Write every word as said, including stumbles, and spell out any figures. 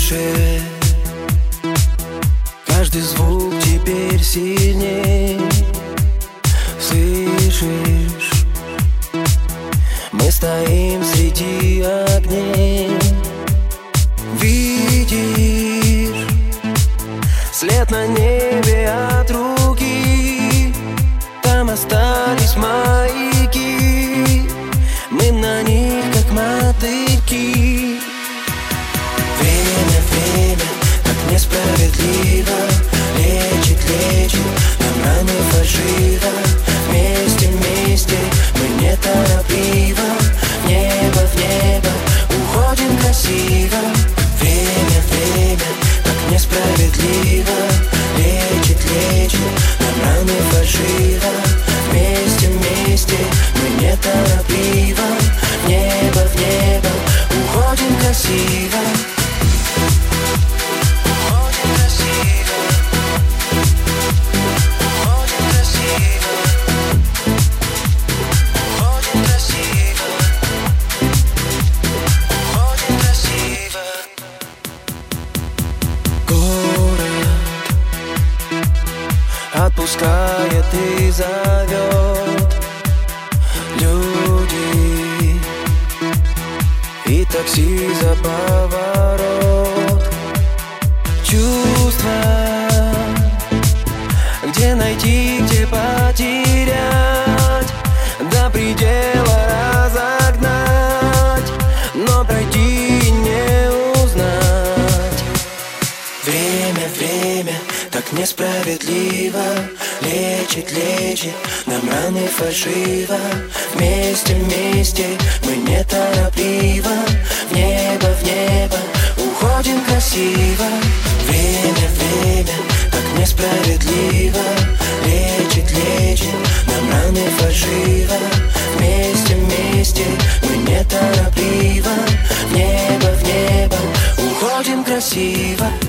тише, каждый звук теперь сильней. Слышишь, мы стоим среди огней. Видишь след на небе от руки, там остались маяки, мы на них как мотыльки. Время, время, так несправедливо, лечит, лечит нам раны фальшиво. Вместе, вместе, мы неторопливо, в небо, в небо уходим красиво. Время, время, так несправедливо, лечит, лечит нам раны фальшиво. Вместе, вместе, мы неторопливо, в небо, в небо уходим красиво. Отпускает и зовет люди и такси за поворот. Чувства, где найти, где потерять, до предела разогнать, но пройти не узнать. Время, время, так несправедливо, лечит, лечит нам раны фальшиво. Вместе, вместе, мы неторопливо, в небо, в небо уходим красиво. Время, время, так несправедливо, лечит, лечит нам раны фальшиво. Вместе, вместе, мы неторопливо, в небо, в небо уходим красиво.